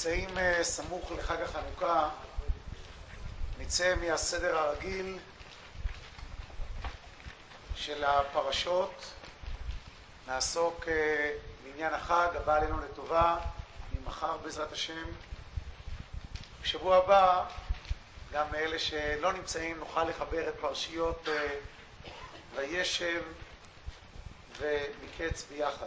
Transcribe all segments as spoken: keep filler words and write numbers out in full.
נמצאים סמוך לחג החנוכה, נצא מהסדר הרגיל של הפרשות, נעסוק בעניין החג הבא עלינו לטובה, ממחר בעזרת השם. בשבוע הבא, גם מאלה שלא נמצאים, נוכל לחבר את פרשיות וישב ומקץ ביחד.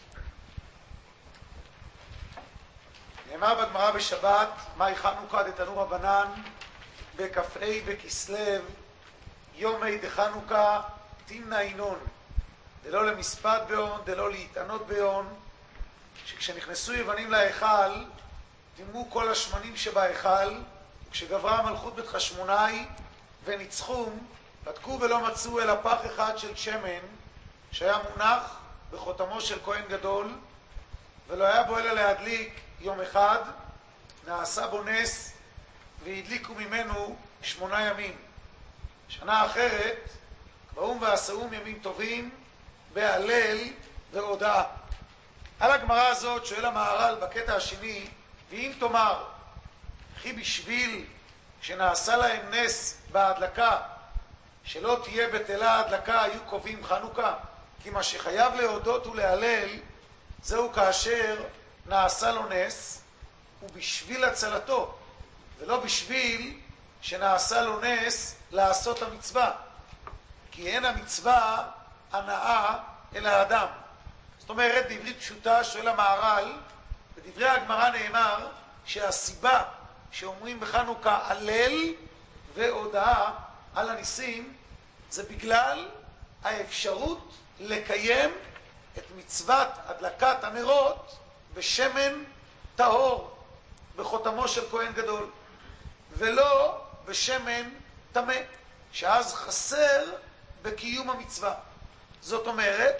נאמר בגמרא בשבת, מאי חנוכה דתנו רבנן, בכ"ה בכסלו, יומי דחנוכה תמנע אינון, דלא למספד ביון, דלא להתענות ביון, שכשנכנסו יוונים להיכל, דימו כל השמנים שבהיכל, וכשגברה המלכות בית חשמונאי וניצחום, בדקו ולא מצאו אלא פח אחד של שמן, שהיה מונח בחותמו של כהן גדול, ולא היה בו אלא להדליק יום אחד, נעשה בו נס, והדליקו ממנו שמונה ימים. שנה אחרת, קבעום ועשאום ימים טובים, בהלל והודאה. על הגמרא הזאת שואל המהר"ל בקטע השני, ואם תאמר, כי בשביל שנעשה להם נס בהדלקה, שלא תהיה בטלה ההדלקה, היו קובעים חנוכה, כי מה שחייב להודות ולהלל, זהו כאשר נעשה לו נס, ובשביל הצלתו, ולא בשביל שנעשה לו נס לעשות המצווה, כי אין המצווה הנאה אל האדם. זאת אומרת, בעברית פשוטה שואל המהר"ל, בדברי הגמרא נאמר שהסיבה שאומרים בחנוכה הלל והודאה על הניסים, זה בגלל האפשרות לקיים את מצוות הדלקת הנרות בשמן טהור בחותמו של כהן גדול, ולא בשמן טמא, שאז חסר בקיום המצווה. זאת אומרת,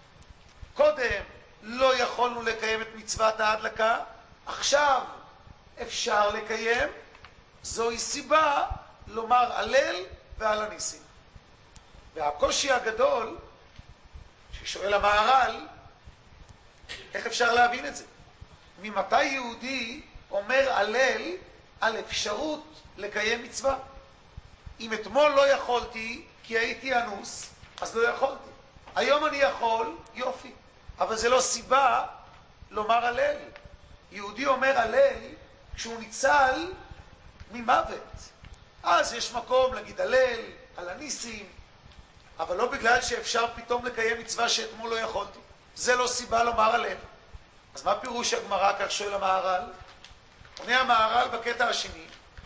קודם לא יכולנו לקיים את מצוות ההדלקה, עכשיו אפשר לקיים, זוהי סיבה לומר הלל ועל הניסים. והקושי הגדול ששואל המהר"ל, איך אפשר להבין את זה? ממתי יהודי אומר הלל על אפשרות לקיים מצווה? אם אתמול לא יכולתי כי הייתי אנוס, אז לא יכולתי. היום אני יכול, יופי. אבל זה לא סיבה לומר הלל. יהודי אומר הלל כשהוא ניצל ממוות. אז יש מקום להגיד הלל על הניסים, אבל לא בגלל שאפשר פתאום לקיים מצווה שאתמול לא יכולתי. זה לא סיבה לומר הלל. אז מה פירוש הגמרא? כך שואל המהר"ל. עונה המהר"ל בקטע השני,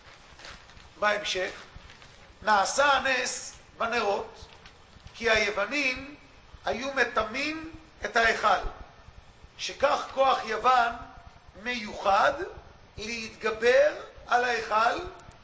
בהמשך, נעשה הנס בנרות, כי היוונים היו מטמאים את ההיכל, שכך כוח יוון מיוחד להתגבר על ההיכל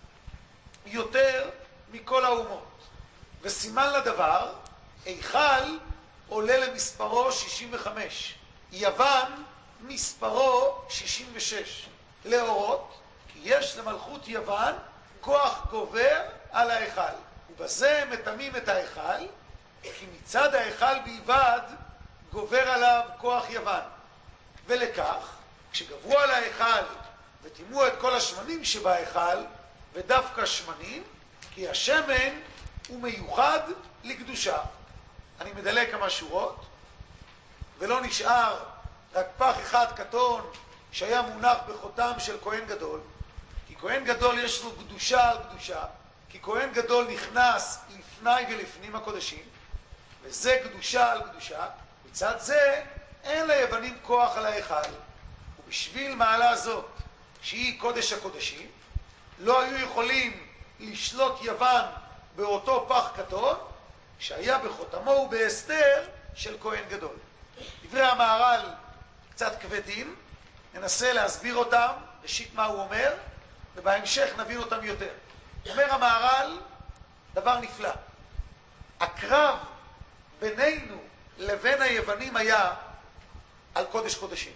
יותר מכל האומות. וסימן לדבר, היכל עולה למספרו שישים וחמש, יוון מספרו שישים ושש, להורות כי יש למלכות יוון כוח גובר על ההיכל, ובזה מטמאים את ההיכל, כי מצד ההיכל בלבד גובר עליו כוח יוון. ולכך, כשגברו על ההיכל וטימו את כל השמנים שבהיכל, ודווקא שמנים, כי השמן הוא מיוחד לקדושה. אני מדלג כמה שורות, ולא נשאר רק פח אחד קטון שהיה מונח בחותם של כהן גדול, כי כהן גדול יש לו קדושה על קדושה, כי כהן גדול נכנס לפני ולפנים הקודשים, וזה קדושה על קדושה. מצד זה אין ליוונים כוח על ההיכל, ובשביל מעלה זאת שהיא קודש הקודשים, לא היו יכולים לשלוט יוון באותו פח קטון שהיה בחותמו ובהסתר של כהן גדול. דברי המהר"ל קצת כבדים, ננסה להסביר אותם, ראשית מה הוא אומר, ובהמשך נבין אותם יותר. אומר המהר"ל דבר נפלא. הקרב בינינו לבין היוונים היה על קודש קודשים.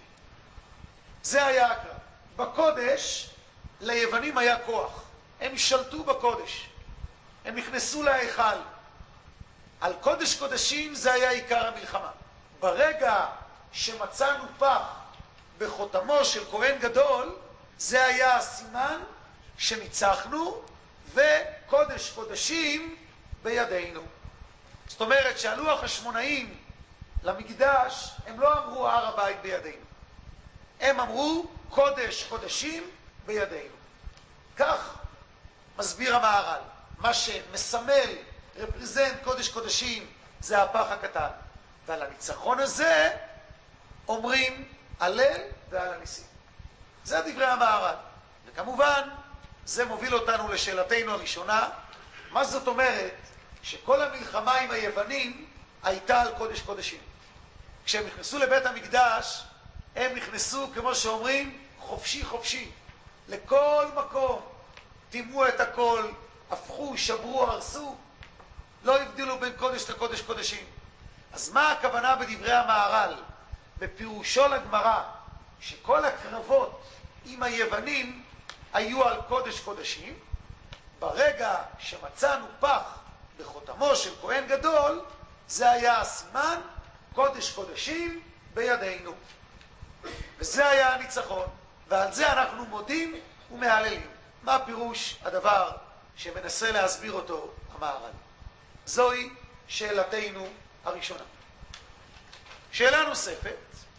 זה היה הקרב. בקודש ליוונים היה כוח. הם שלטו בקודש. הם נכנסו להיכל. על קודש קודשים זה היה עיקר המלחמה. ברגע שמצאנו פח בחותמו של כהן גדול, זה היה הסימן שניצחנו, וקודש קודשים בידינו. זאת אומרת שעלו החשמונאים למקדש, הם לא אמרו הר הבית בידינו. הם אמרו קודש קודשים בידינו. כך מסביר המהר"ל. מה שמסמל, רפרזנט קודש קודשים, זה הפח הקטן. ועל הניצחון הזה אומרים הלל ועל הניסים. זה דברי המהר"ל. וכמובן, זה מוביל אותנו לשאלתנו הראשונה. מה זאת אומרת שכל המלחמה עם היוונים הייתה על קודש קודשים? כשהם נכנסו לבית המקדש, הם נכנסו, כמו שאומרים, חופשי חופשי. לכל מקום. טימאו את הכל, הפכו, שברו, הרסו. לא הבדילו בין קודש לקודש קודשים. אז מה הכוונה בדברי המהר"ל? בפירושו לגמרא, שכל הקרבות עם היוונים היו על קודש קודשים. ברגע שמצאנו פח בחותמו של כהן גדול, זה היה הסימן קודש קודשים בידינו. וזה היה הניצחון, ועל זה אנחנו מודים ומהללים. מה פירוש הדבר שמנסה להסביר אותו המהר"ל? זוהי שאלתנו הראשונה. שאלה נוספת,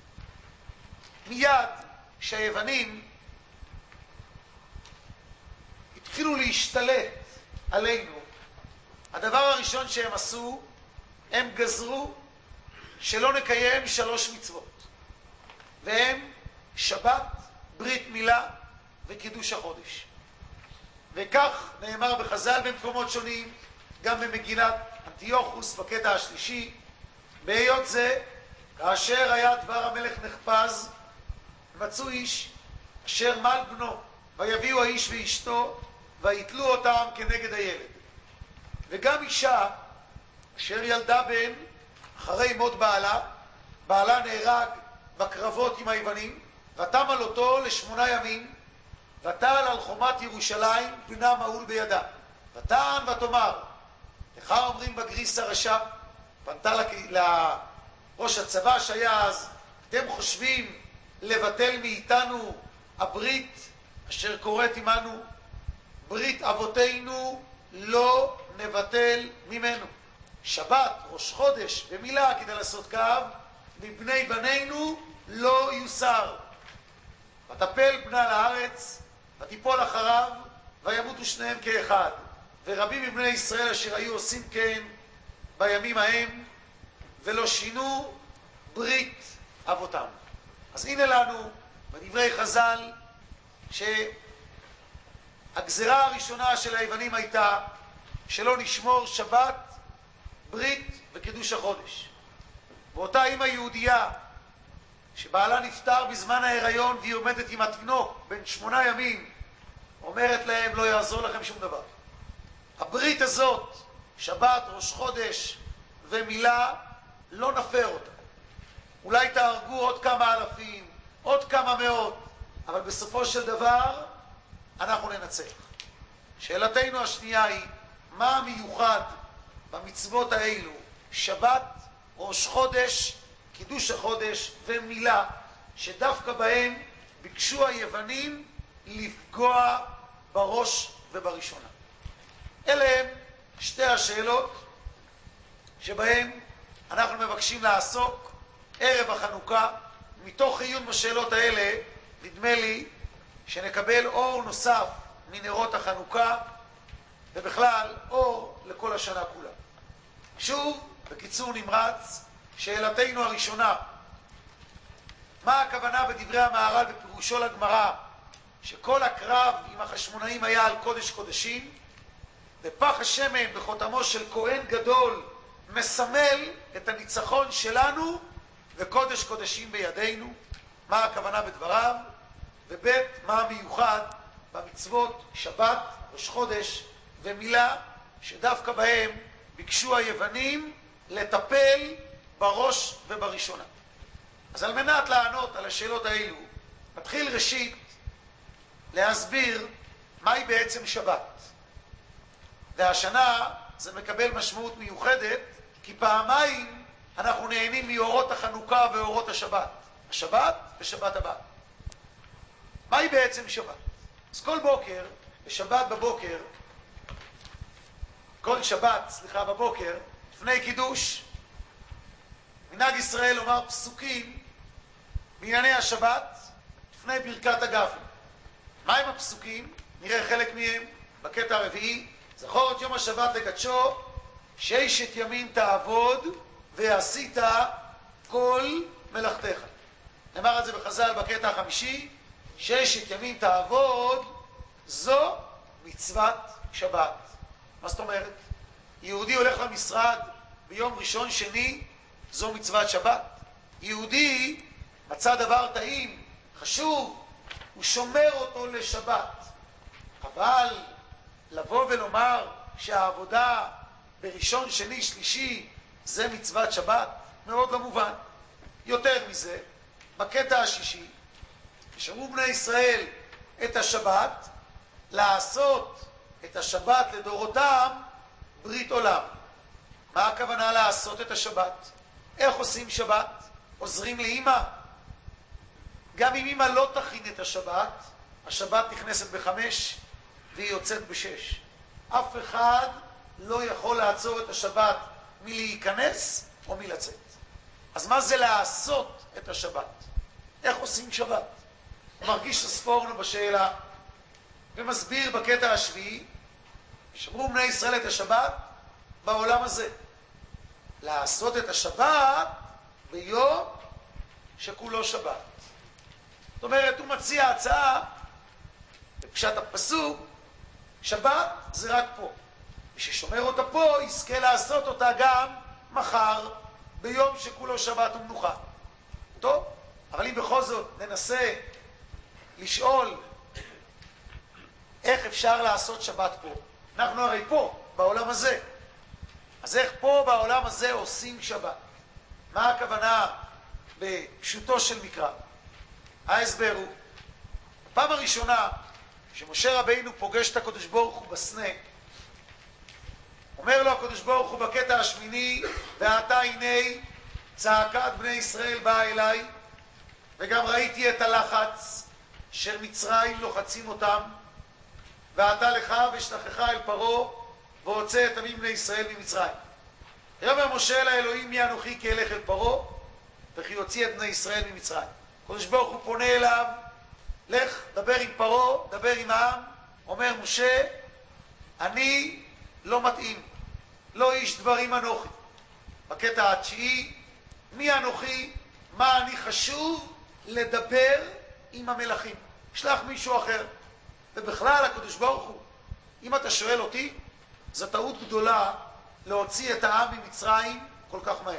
מיד שהיוונים התחילו להשתלט עלינו, הדבר הראשון שהם עשו, הם גזרו שלא נקיים שלוש מצוות, והם שבת, ברית מילה וקידוש החודש. וכך נאמר בחז"ל במקומות שונים, גם במגינת אנטיוכוס בקטע השלישי, בהיות זה, כאשר היה דבר המלך נחפז, מצאו איש אשר מל בנו, ויביאו האיש ואשתו, ויתלו אותם כנגד הילד. וגם אישה אשר ילדה בן אחרי מות בעלה, בעלה נהרג בקרבות עם היוונים, ותמל אותו לשמונה ימים, ותעל על חומת ירושלים, בנה מעול בידה. ותען ותאמר, לך אומרים בגריס הרשע, פנתה לראש הצבא שהיה אז, אתם חושבים לבטל מאיתנו הברית אשר קוראת עמנו? ברית אבותינו לא נבטל ממנו. שבת, ראש חודש, במילה כדי לעשות קו, מבני בנינו לא יוסר. ותפל בנה לארץ, ותיפול אחריו, וימותו שניהם כאחד. ורבים מבני ישראל אשר היו עושים כן בימים ההם, ולא שינו ברית אבותם. אז הנה לנו בדברי חז"ל שהגזרה הראשונה של היוונים הייתה שלא נשמור שבת, ברית וקידוש החודש. ואותה אמא יהודייה שבעלה נפטר בזמן ההיריון והיא עומדת עם התינוק בן שמונה ימים, אומרת להם לא יעזור לכם שום דבר. הברית הזאת, שבת, ראש חודש ומילה, לא נפר אותה. אולי תהרגו עוד כמה אלפים, עוד כמה מאות, אבל בסופו של דבר אנחנו ננצח. שאלתנו השנייה היא, מה המיוחד במצוות האלו, שבת, ראש חודש, קידוש החודש ומילה, שדווקא בהם ביקשו היוונים לפגוע בראש ובראשונה? אלה הם שתי השאלות שבהם אנחנו מבקשים לעסוק ערב החנוכה. מתוך עיון בשאלות האלה נדמה לי שנקבל אור נוסף מנרות החנוכה, ובכלל אור לכל השנה כולה. שוב, בקיצור נמרץ, שאלתנו הראשונה, מה הכוונה בדברי המהר"ל בפירושו לגמרא שכל הקרב עם החשמונאים היה על קודש קודשים, ופח השמן בחותמו של כהן גדול מסמל את הניצחון שלנו וקודש קודשים בידינו? מה הכוונה בדבריו? ובית, מה המיוחד במצוות שבת, ראש חודש ומילה, שדווקא בהם ביקשו היוונים לטפל בראש ובראשונה? אז על מנת לענות על השאלות האלו, נתחיל ראשית להסביר מהי בעצם שבת. והשנה זה מקבל משמעות מיוחדת, כי פעמיים אנחנו נהנים מאורות החנוכה ואורות השבת. השבת ושבת הבאה. מהי בעצם שבת? אז כל בוקר, בשבת בבוקר, כל שבת, סליחה, בבוקר, לפני קידוש, מנהג ישראל לומר פסוקים בענייני השבת לפני ברכת הגפן. מהם הפסוקים? נראה חלק מהם בקטע הרביעי. זכור את יום השבת לקדשו, ששת ימים תעבוד ועשית כל מלאכתך. נאמר את זה בחז"ל בקטע החמישי, ששת ימים תעבוד, זו מצוות שבת. מה זאת אומרת? יהודי הולך למשרד ביום ראשון שני, זו מצוות שבת. יהודי מצא דבר טעים, חשוב, הוא שומר אותו לשבת. אבל לבוא ולומר שהעבודה בראשון, שני, שלישי זה מצוות שבת, מאוד לא מובן. יותר מזה, בקטע השישי, שמרו בני ישראל את השבת, לעשות את השבת לדורותם ברית עולם. מה הכוונה לעשות את השבת? איך עושים שבת? עוזרים לאמא. גם אם אמא לא תכין את השבת, השבת נכנסת בחמש והיא יוצאת בשש. אף אחד לא יכול לעצור את השבת מלהיכנס או מלצאת. אז מה זה לעשות את השבת? איך עושים שבת? מרגיש הספורנו בשאלה ומסביר בקטע השביעי, שמרו בני ישראל את השבת בעולם הזה. לעשות את השבת ביום שכולו שבת. זאת אומרת, הוא מציע הצעה בפשט הפסוק, שבת זה רק פה. וששומר אותה פה, יזכה לעשות אותה גם מחר, ביום שכולו שבת ומנוחה. טוב, אבל אם בכל זאת ננסה לשאול איך אפשר לעשות שבת פה. אנחנו הרי פה, בעולם הזה. אז איך פה בעולם הזה עושים שבת? מה הכוונה בפשוטו של מקרא? ההסבר הוא, הפעם הראשונה שמשה רבינו פוגש את הקדוש ברוך הוא בסנה, אומר לו הקדוש ברוך הוא בקטע השמיני, ועתה הנה צעקת בני ישראל באה אליי, וגם ראיתי את הלחץ של מצרים לוחצים אותם, ועתה לך ושלחך אל פרעה והוצא את עמים בני ישראל ממצרים. ויאמר משה אל האלוהים, מי אנוכי כי אלך אל פרעה וכי יוציא את בני ישראל ממצרים. הקדוש ברוך הוא פונה אליו, לך דבר עם פרעה, דבר עם העם. אומר משה, אני לא מתאים, לא איש דברים אנוכי. בקטע התשיעי, מי אנוכי, מה אני חשוב לדבר עם המלכים, שלח מישהו אחר. ובכלל הקדוש ברוך הוא, אם אתה שואל אותי, זו טעות גדולה להוציא את העם ממצרים כל כך מהר.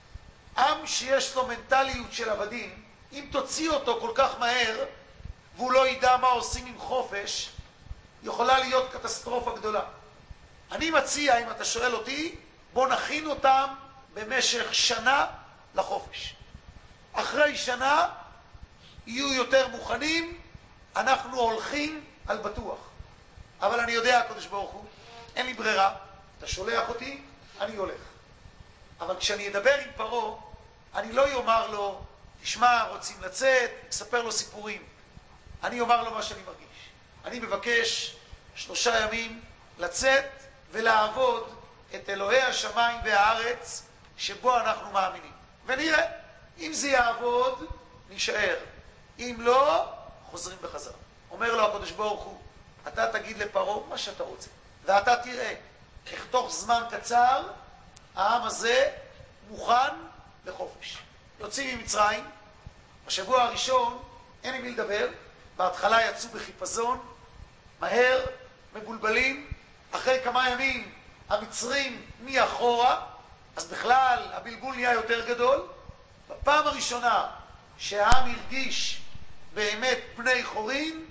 עם שיש לו מנטליות של עבדים, אם תוציא אותו כל כך מהר והוא לא ידע מה עושים עם חופש, יכולה להיות קטסטרופה גדולה. אני מציע, אם אתה שואל אותי, בוא נכין אותם במשך שנה לחופש. אחרי שנה יהיו יותר מוכנים, אנחנו הולכים על בטוח. אבל אני יודע, הקדוש ברוך הוא, אין לי ברירה, אתה שולח אותי, אני הולך. אבל כשאני אדבר עם פרעה, אני לא יאמר לו, תשמע, רוצים לצאת, אספר לו סיפורים. אני אומר לו מה שאני מרגיש. אני מבקש שלושה ימים לצאת ולעבוד את אלוהי השמיים והארץ שבו אנחנו מאמינים. ונראה, אם זה יעבוד, נשאר. אם לא, חוזרים בחזרה. אומר לו הקדוש ברוך הוא, אתה תגיד לפרעה מה שאתה רוצה. ואתה תראה, איך תוך זמן קצר, העם הזה מוכן לחופש. יוצאים ממצרים, בשבוע הראשון אין עם מי לדבר, בהתחלה יצאו בחיפזון, מהר, מבולבלים, אחרי כמה ימים המצרים מאחורה, אז בכלל הבלבול נהיה יותר גדול. בפעם הראשונה שהעם הרגיש באמת בני חורין,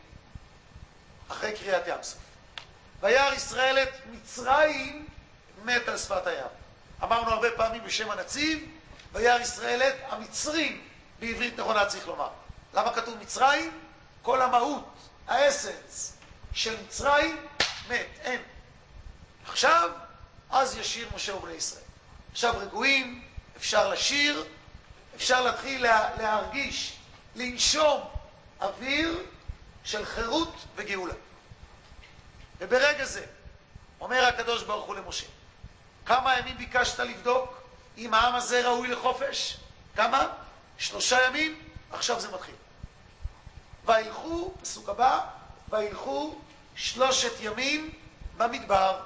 אחרי קריאת ים סוף. וירא ישראל את מצרים מת על שפת הים. אמרנו הרבה פעמים בשם הנציב, וירא ישראל את המצרים, בעברית נכונה צריך לומר. למה כתוב מצרים? כל המהות, האסנס של מצרים מת, אין. עכשיו, אז ישיר משה ובני ישראל. עכשיו רגועים, אפשר לשיר, אפשר להתחיל לה, להרגיש, לנשום אוויר, של חירות וגאולה. וברגע זה אומר הקדוש ברוך הוא למשה, כמה ימים ביקשת לבדוק אם העם הזה ראוי לחופש? כמה? שלושה ימים, עכשיו זה מתחיל. וילכו, פסוק הבא, וילכו שלושת ימים במדבר.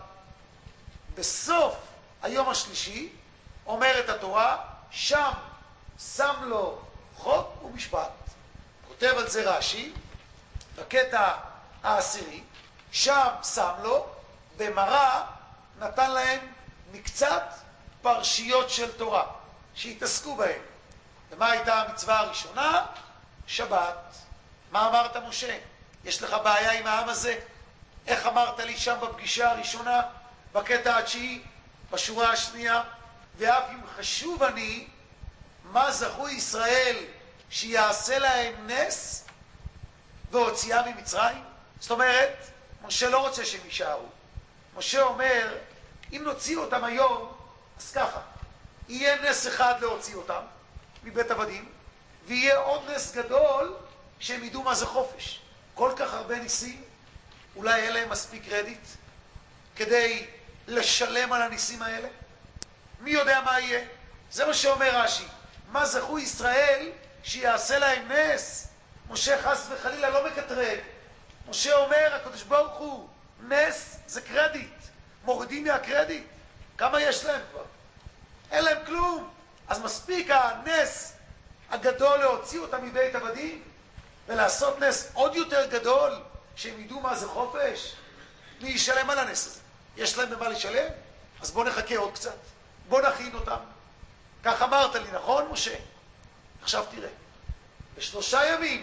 בסוף היום השלישי אומרת התורה, שם שם לו חוק ומשפט. כותב על זה רש"י בקטע העשירי, שם שם לו, במראה נתן להם מקצת פרשיות של תורה שהתעסקו בהם. ומה הייתה המצווה הראשונה? שבת. מה אמרת משה? יש לך בעיה עם העם הזה? איך אמרת לי שם בפגישה הראשונה, בקטע התשיעי, בשורה השנייה? ואף אם חשוב אני, מה זכו ישראל שיעשה להם נס והוציאה ממצרים? זאת אומרת, משה לא רוצה שהם יישארו. משה אומר, אם נוציא אותם היום, אז ככה, יהיה נס אחד להוציא אותם מבית עבדים, ויהיה עוד נס גדול שהם ידעו מה זה חופש. כל כך הרבה ניסים, אולי יהיה להם מספיק קרדיט כדי לשלם על הניסים האלה? מי יודע מה יהיה? זה מה שאומר רש"י. מה זכו ישראל שיעשה להם נס? משה חס וחלילה לא מקטרג. משה אומר, הקדוש ברוך הוא, נס זה קרדיט. מורידים מהקרדיט. כמה יש להם כבר? אין להם כלום. אז מספיק הנס הגדול להוציא אותם מבית עבדים ולעשות נס עוד יותר גדול שהם ידעו מה זה חופש? מי ישלם על הנס הזה? יש להם במה לשלם? אז בוא נחכה עוד קצת. בוא נכין אותם. כך אמרת לי, נכון משה? עכשיו תראה. בשלושה ימים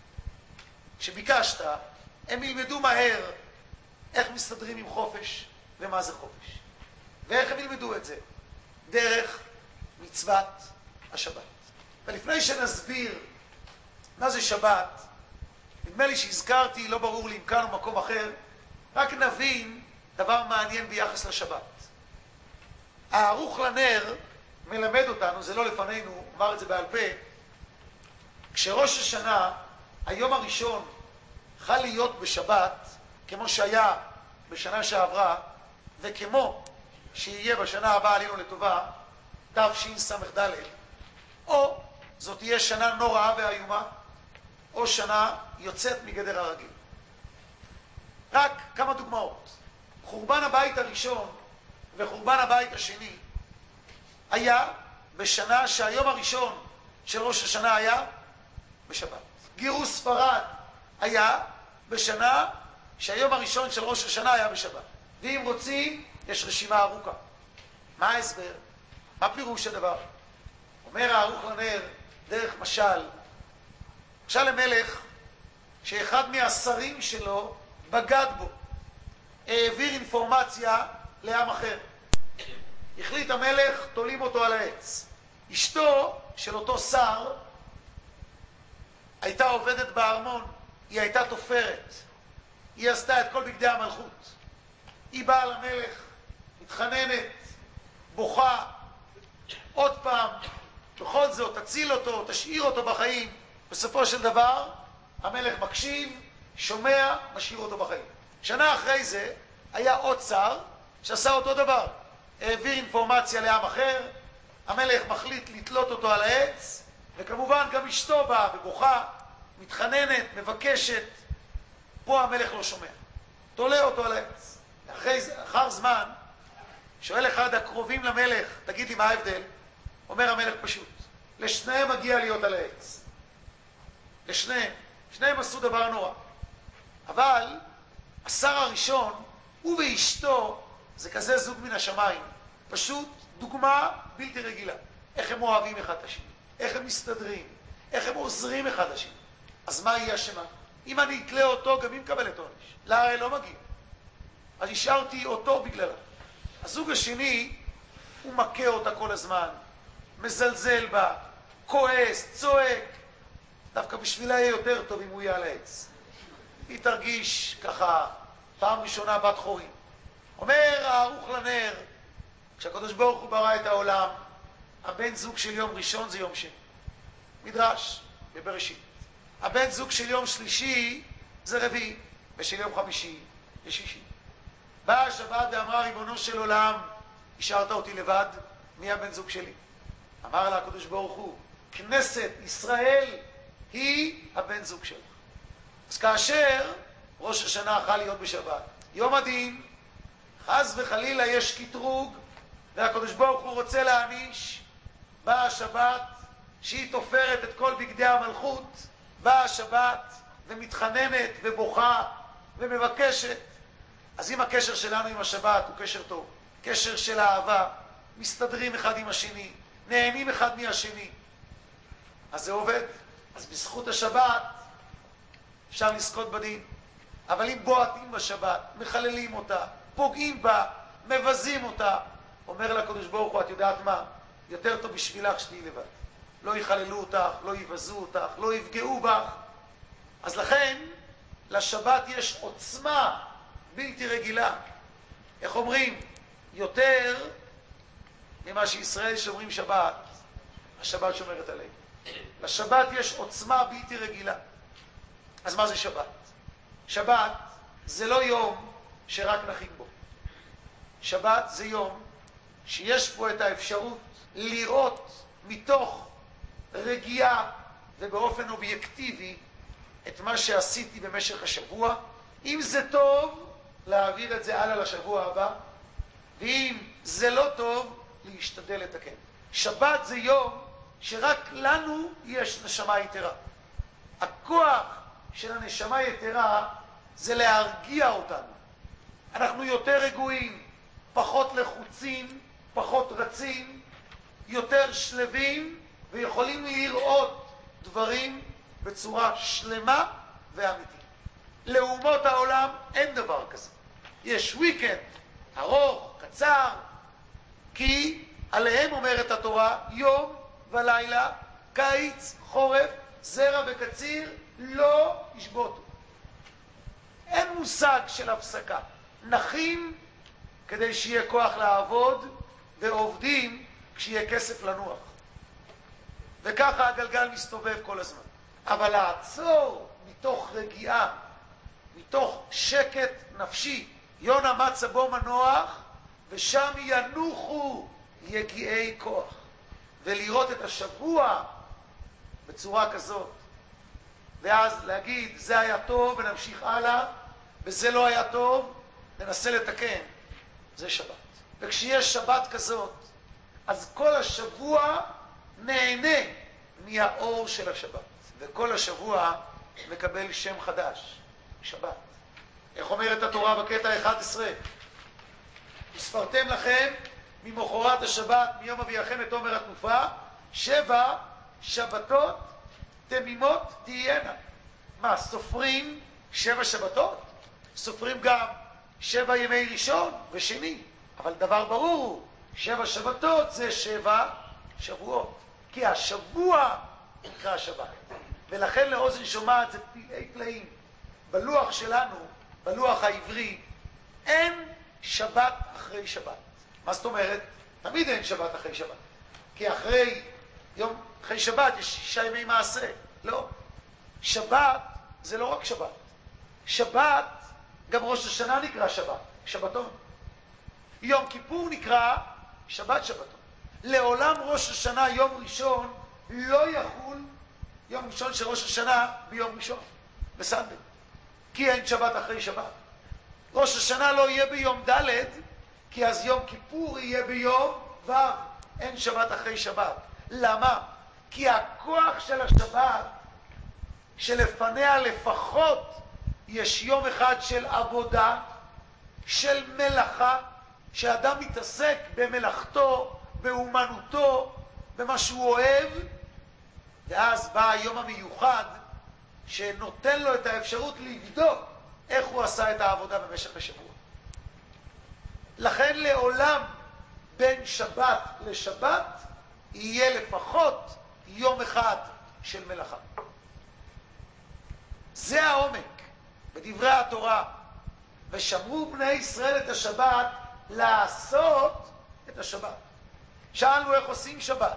שביקשת, הם ילמדו מהר איך מסתדרים עם חופש ומה זה חופש. ואיך הם ילמדו את זה? דרך מצוות השבת. ולפני שנסביר מה זה שבת, נדמה לי שהזכרתי, לא ברור לי אם כאן או מקום אחר, רק נבין דבר מעניין ביחס לשבת. הערוך לנר מלמד אותנו, זה לא לפנינו, אמר את זה בעל פה, כשראש השנה, היום הראשון, חל להיות בשבת, כמו שהיה בשנה שעברה, וכמו שיהיה בשנה הבאה עלינו לטובה, תשס"ד, או זאת תהיה שנה נוראה ואיומה, או שנה יוצאת מגדר הרגיל. רק כמה דוגמאות. חורבן הבית הראשון וחורבן הבית השני היה בשנה שהיום הראשון של ראש השנה היה בשבת. גירוש ספרד היה בשנה שהיום הראשון של ראש השנה היה בשבת. ואם רוצים, יש רשימה ארוכה. מה ההסבר? מה פירוש הדבר? אומר הערוך לנר דרך משל, משל למלך שאחד מהשרים שלו בגד בו, העביר אינפורמציה לעם אחר. החליט המלך, תולים אותו על העץ. אשתו של אותו שר הייתה עובדת בארמון, היא הייתה תופרת, היא עשתה את כל בגדי המלכות. היא באה למלך, מתחננת, בוכה, עוד פעם, בכל זאת תציל אותו, תשאיר אותו בחיים. בסופו של דבר המלך מקשיב, שומע, משאיר אותו בחיים. שנה אחרי זה היה עוד שר שעשה אותו דבר, העביר אינפורמציה לעם אחר, המלך מחליט לתלות אותו על העץ, וכמובן גם אשתו באה ובוכה, מתחננת, מבקשת. פה המלך לא שומע, תולה אותו על העץ. אחרי זה, אחר זמן, שואל אחד הקרובים למלך, תגיד לי מה ההבדל? אומר המלך פשוט, לשניהם מגיע להיות על העץ. לשניהם. שניהם עשו דבר נורא. אבל השר הראשון, הוא ואשתו, זה כזה זוג מן השמיים. פשוט דוגמה בלתי רגילה. איך הם אוהבים אחד את השני, איך הם מסתדרים, איך הם עוזרים אחד לשני. אז מה יהיה השמה? אם אני אתלה אותו, גם היא מקבלת עונש. לה הרי לא מגיע. אז השארתי אותו בגללה. הזוג השני, הוא מכה אותה כל הזמן, מזלזל בה, כועס, צועק. דווקא בשבילה יהיה יותר טוב אם הוא יהיה על העץ. היא תרגיש ככה, פעם ראשונה בת חורים. אומר הערוך לנר, כשהקדוש ברוך הוא ברא את העולם, הבן זוג של יום ראשון זה יום שני. מדרש, בבראשית. הבן זוג של יום שלישי זה רביעי, ושל יום חמישי לשישי. באה השבת ואמרה, ריבונו של עולם, השארת אותי לבד, מי הבן זוג שלי? אמר לה הקדוש ברוך הוא, כנסת ישראל היא הבן זוג שלך. אז כאשר ראש השנה אכל להיות בשבת, יום הדין, חס וחלילה יש קטרוג, והקדוש ברוך הוא רוצה להעניש, באה השבת, שהיא תופרת את כל בגדי המלכות, באה השבת ומתחננת ובוכה ומבקשת. אז אם הקשר שלנו עם השבת הוא קשר טוב, קשר של אהבה, מסתדרים אחד עם השני, נהנים אחד מהשני, אז זה עובד. אז בזכות השבת אפשר לזכות בדין. אבל אם בועטים בשבת, מחללים אותה, פוגעים בה, מבזים אותה, אומר לקדוש ברוך הוא, את יודעת מה? יותר טוב בשבילך שתהי לבד. לא יחללו אותך, לא יבזו אותך, לא יפגעו בך. אז לכן, לשבת יש עוצמה בלתי רגילה. איך אומרים? יותר ממה שישראל שומרים שבת, השבת שומרת עליהם. לשבת יש עוצמה בלתי רגילה. אז מה זה שבת? שבת זה לא יום שרק נחים בו. שבת זה יום שיש פה את האפשרות לראות מתוך רגיעה ובאופן אובייקטיבי את מה שעשיתי במשך השבוע. אם זה טוב, להעביר את זה הלאה לשבוע הבא, ואם זה לא טוב, להשתדל לתקן. שבת זה יום שרק לנו יש נשמה יתרה. הכוח של הנשמה יתרה זה להרגיע אותנו. אנחנו יותר רגועים, פחות לחוצים, פחות רצים, יותר שלבים, ויכולים לראות דברים בצורה שלמה ואמיתית. לאומות העולם אין דבר כזה. יש וויקנד ארוך, קצר, כי עליהם אומרת התורה, יום ולילה, קיץ, חורף, זרע וקציר, לא ישבותו. אין מושג של הפסקה. נחים כדי שיהיה כוח לעבוד, ועובדים כשיהיה כסף לנוח. וככה הגלגל מסתובב כל הזמן. אבל לעצור מתוך רגיעה, מתוך שקט נפשי, יונה מצא בו מנוח, ושם ינוחו יגיעי כוח. ולראות את השבוע בצורה כזאת. ואז להגיד, זה היה טוב ונמשיך הלאה, וזה לא היה טוב, ננסה לתקן. זה שבת. וכשיש שבת כזאת, אז כל השבוע נהנה מהאור של השבת. וכל השבוע מקבל שם חדש, שבת. איך אומרת התורה בקטע אחד עשר? וספרתם לכם ממחרת השבת, מיום אביאכם את עומר התנופה, שבע שבתות תמימות תהיינה. מה, סופרים שבע שבתות? סופרים גם שבע ימי ראשון ושני. אבל דבר ברור הוא, שבע שבתות זה שבע שבועות. כי השבוע נקרא שבת. ולכן לאוזן שומעת זה פלאי פלאים. בלוח שלנו, בלוח העברי, אין שבת אחרי שבת. מה זאת אומרת? תמיד אין שבת אחרי שבת. כי אחרי יום, אחרי שבת יש שישה ימי מעשה. לא. שבת זה לא רק שבת. שבת, גם ראש השנה נקרא שבת. שבתון. יום כיפור נקרא שבת שבתון. לעולם ראש השנה יום ראשון לא יחול יום ראשון של ראש השנה ביום ראשון. בסנדל. כי אין שבת אחרי שבת. ראש השנה לא יהיה ביום ד', כי אז יום כיפור יהיה ביום ו', אין שבת אחרי שבת. למה? כי הכוח של השבת, שלפניה לפחות יש יום אחד של עבודה, של מלאכה, שאדם מתעסק במלאכתו, באומנותו, במה שהוא אוהב, ואז בא היום המיוחד שנותן לו את האפשרות לבדוק איך הוא עשה את העבודה במשך השבוע. לכן לעולם בין שבת לשבת יהיה לפחות יום אחד של מלאכה. זה העומק בדברי התורה. ושמרו בני ישראל את השבת לעשות את השבת. שאלנו איך עושים שבת.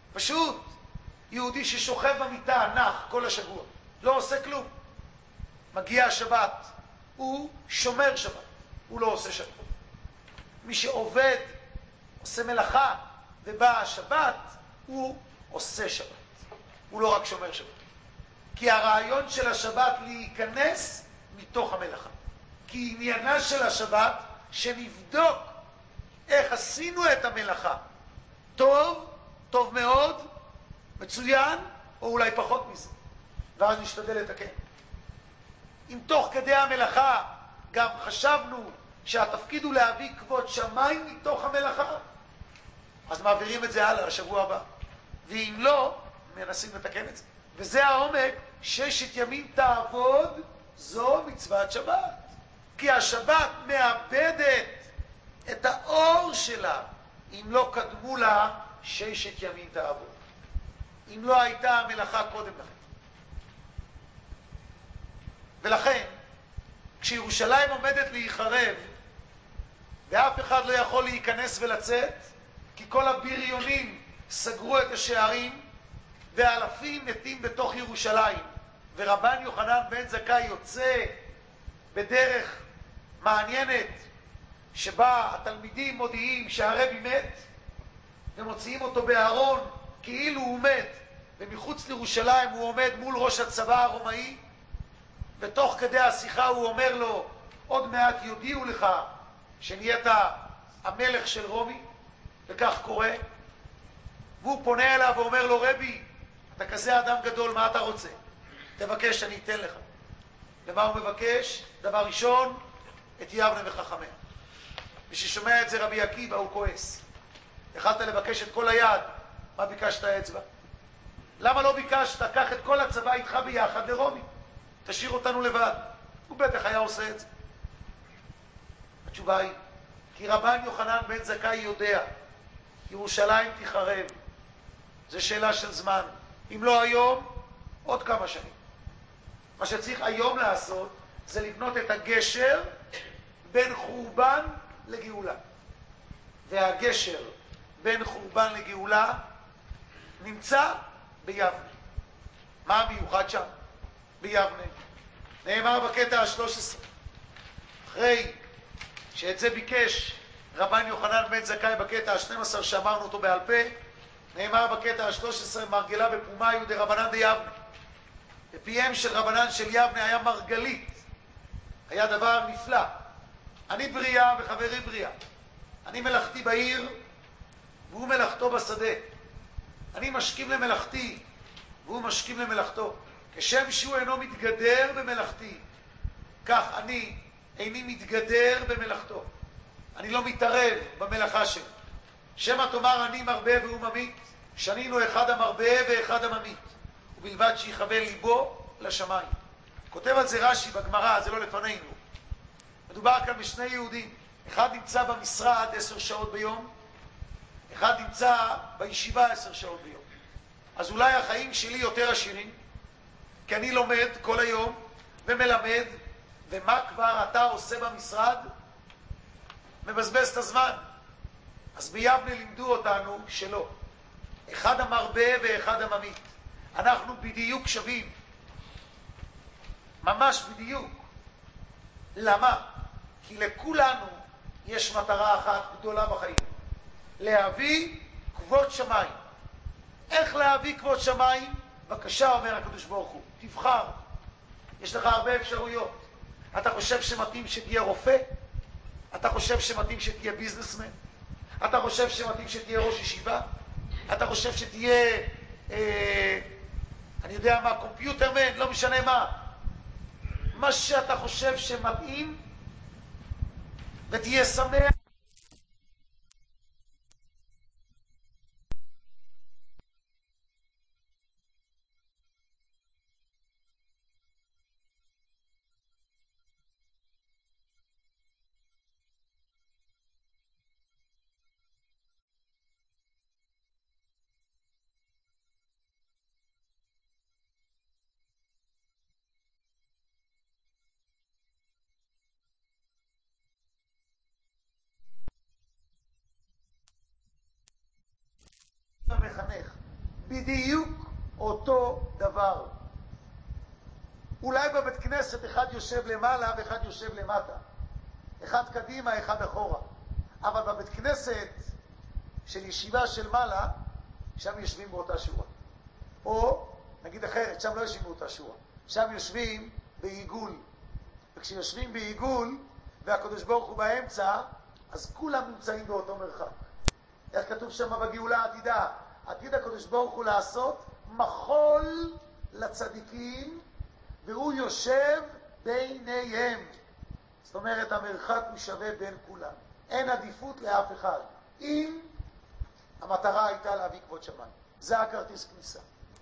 פשוט יהודי ששוכב במיטה נח כל השבוע, לא עושה כלום. מגיע השבת, הוא שומר שבת, הוא לא עושה שבת. מי שעובד, עושה מלאכה, ובא השבת, הוא עושה שבת. הוא לא רק שומר שבת. כי הרעיון של השבת להיכנס מתוך המלאכה. כי עניינה של השבת שנבדוק איך עשינו את המלאכה. טוב, טוב מאוד, מצוין, או אולי פחות מזה. ואז נשתדל לתקן. אם תוך כדי המלאכה גם חשבנו שהתפקיד הוא להביא כבוד שמיים מתוך המלאכה, אז מעבירים את זה הלאה לשבוע הבא. ואם לא, מנסים לתקן את זה. וזה העומק, ששת ימים תעבוד, זו מצוות שבת. כי השבת מאבדת את האור שלה, אם לא קדמו לה ששת ימים תעבוד. אם לא הייתה המלאכה קודם לכן. ולכן, כשירושלים עומדת להיחרב, ואף אחד לא יכול להיכנס ולצאת, כי כל הבריונים סגרו את השערים, ואלפים מתים בתוך ירושלים, ורבן יוחנן בן זכאי יוצא בדרך מעניינת, שבה התלמידים מודיעים שהרבי מת, ומוציאים אותו בארון כאילו הוא מת, ומחוץ לירושלים הוא עומד מול ראש הצבא הרומאי, ותוך כדי השיחה הוא אומר לו, עוד מעט יודיעו לך שנהיית המלך של רומי, וכך קורה. והוא פונה אליו ואומר לו, רבי, אתה כזה אדם גדול, מה אתה רוצה? תבקש, אני אתן לך. ומה הוא מבקש? דבר ראשון, את יבנה וחכמיה. וששומע את זה רבי עקיבא, הוא כועס. יכלת לבקש את כל היד, מה ביקשת האצבע? למה לא ביקשת? קח את כל הצבא איתך ביחד לרומי. תשאיר אותנו לבד. הוא בטח היה עושה את זה. התשובה היא, כי רבן יוחנן בן זכאי יודע, ירושלים תיחרב. זה שאלה של זמן. אם לא היום, עוד כמה שנים. מה שצריך היום לעשות, זה לבנות את הגשר בין חורבן לגאולה. והגשר בין חורבן לגאולה נמצא ביבנה. מה המיוחד שם? ביבנה. נאמר בקטע ה-שלוש עשרה. אחרי שאת זה ביקש רבן יוחנן בן זכאי בקטע ה-שנים עשר שאמרנו אותו בעל פה, נאמר בקטע ה-שלוש עשרה, מרגלה בפומיו דרבנן דיבנה. בפיהם של רבנן של יבנה היה מרגלית. היה דבר נפלא. אני בריאה וחברי בריאה. אני מלאכתי בעיר והוא מלאכתו בשדה. אני משכים למלאכתי והוא משכים למלאכתו. כשם שהוא אינו מתגדר במלאכתי, כך אני איני מתגדר במלאכתו. אני לא מתערב במלאכה שלו. שמא תאמר אני מרבה והוא ממית, שנינו אחד המרבה ואחד הממית, ובלבד שיכוון ליבו לשמיים. כותב על זה רש"י בגמרא, זה לא לפנינו. מדובר כאן בשני יהודים. אחד נמצא במשרד עשר שעות ביום, אחד נמצא בישיבה עשר שעות ביום. אז אולי החיים שלי יותר עשירים, כי אני לומד כל היום ומלמד, ומה כבר אתה עושה במשרד? מבזבז את הזמן. אז ביבנה לימדו אותנו שלא. אחד המרבה ואחד הממית. אנחנו בדיוק שווים. ממש בדיוק. למה? כי לכולנו יש מטרה אחת גדולה בחיים. להביא כבוד שמיים. איך להביא כבוד שמיים? בבקשה, אומר הקדוש ברוך הוא, תבחר. יש לך הרבה אפשרויות. אתה חושב שמתאים שתהיה רופא? אתה חושב שמתאים שתהיה ביזנסמן? אתה חושב שמתאים שתהיה ראש ישיבה? אתה חושב שתהיה, אה, אני יודע מה, קומפיוטרמן, לא משנה מה. מה שאתה חושב שמתאים, ותהיה שמח. המחנך, בדיוק אותו דבר. אולי בבית כנסת אחד יושב למעלה ואחד יושב למטה. אחד קדימה, אחד אחורה. אבל בבית כנסת של ישיבה של מעלה, שם יושבים באותה שורה. או, נגיד אחרת, שם לא יושבים באותה שורה. שם יושבים בעיגול. וכשיושבים בעיגול, והקדוש ברוך הוא באמצע, אז כולם נמצאים באותו מרחק. איך כתוב שם בגאולה העתידה? עתיד הקדוש ברוך הוא לעשות מחול לצדיקים, והוא יושב ביניהם. זאת אומרת, המרחק הוא שווה בין כולם. אין עדיפות לאף אחד. אם המטרה הייתה להביא כבוד שמיים. זה הכרטיס כניסה.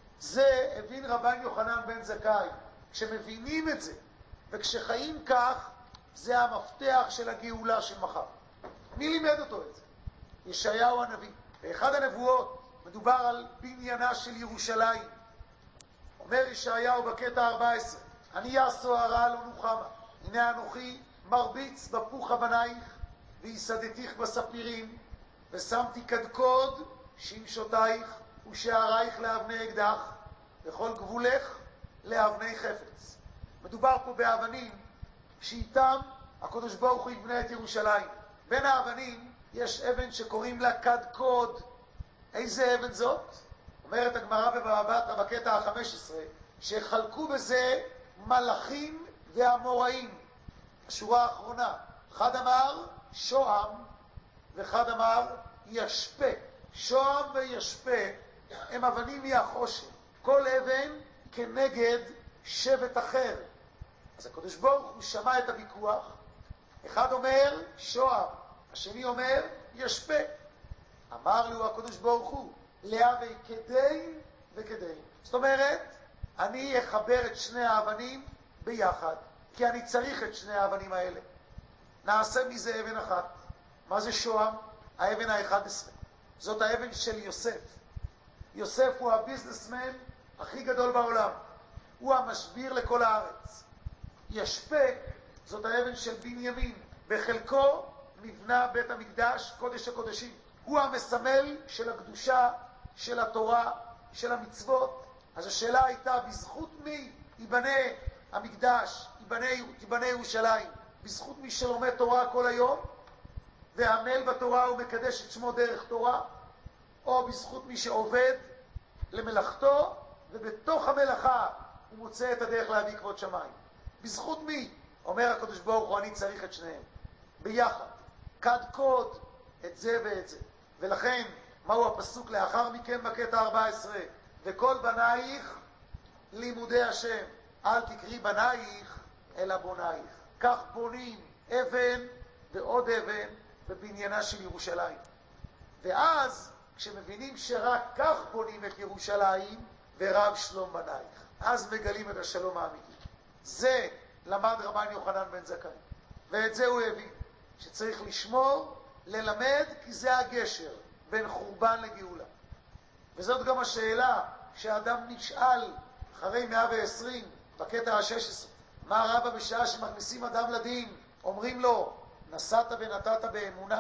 זה הבין רבן יוחנן בן זכאי. כשמבינים את זה, וכשחיים כך, זה המפתח של הגאולה של מחר. מי לימד אותו את זה? ישעיהו הנביא. באחד הנבואות מדובר על בניינה של ירושלים. אומר ישעיהו בקטע ארבע עשרה, אני יעשוערה לא נוחמה, הנה אנוכי מרביץ בפוך אבנייך, ויסדתיך בספירים, ושמתי קדקוד שמשותייך ושערייך לאבני אקדח, וכל גבולך לאבני חפץ. מדובר פה באבנים שאיתם הקדוש ברוך הוא יבנה את ירושלים. בין האבנים יש אבן שקוראים לה קדקוד. איזה אבן זאת? אומרת הגמרא בבבא בתרא בקטע ה-חמש עשרה, שחלקו בזה מלאכים ואמוראים. השורה האחרונה, אחד אמר שוהם ואחד אמר ישפה. שוהם וישפה הם אבנים מהחושן. כל אבן כנגד שבט אחר. אז הקדוש ברוך הוא שמע את הוויכוח. אחד אומר שוהם, השני אומר ישפה. אמר לו הקדוש ברוך הוא, להווי כדי וכדי. זאת אומרת, אני אחבר את שני האבנים ביחד, כי אני צריך את שני האבנים האלה. נעשה מזה אבן אחת. מה זה שוהם? האבן ה-אחת עשרה. זאת האבן של יוסף. יוסף הוא הביזנסמן הכי גדול בעולם. הוא המשביר לכל הארץ. ישפה, זאת האבן של בנימין. בחלקו נבנה בית המקדש, קודש הקודשים. הוא המסמל של הקדושה, של התורה, של המצוות. אז השאלה הייתה, בזכות מי ייבנה המקדש, ייבנה, ייבנה ירושלים? בזכות מי שלומד תורה כל היום, ועמל בתורה ומקדש את שמו דרך תורה, או בזכות מי שעובד למלאכתו, ובתוך המלאכה הוא מוצא את הדרך להביא כבוד שמיים? בזכות מי? אומר הקדוש ברוך הוא, אני צריך את שניהם. ביחד. קדקוד את זה ואת זה. ולכן, מהו הפסוק לאחר מכן בקטע ארבע עשרה? וכל בנייך לימודי השם. אל תקרי בנייך, אלא בונייך. כך בונים אבן ועוד אבן בבניינה של ירושלים. ואז, כשמבינים שרק כך בונים את ירושלים, ורב שלום בנייך, אז מגלים את השלום האמיתי. זה למד רבן יוחנן בן זכאי. ואת זה הוא הבין, שצריך לשמור, ללמד, כי זה הגשר בין חורבן לגאולה. וזאת גם השאלה שאדם נשאל אחרי מאה ועשרים בקטע ה-שש עשרה. מה רבה בשעה שמכניסים אדם לדין? אומרים לו, נסעת ונתת באמונה?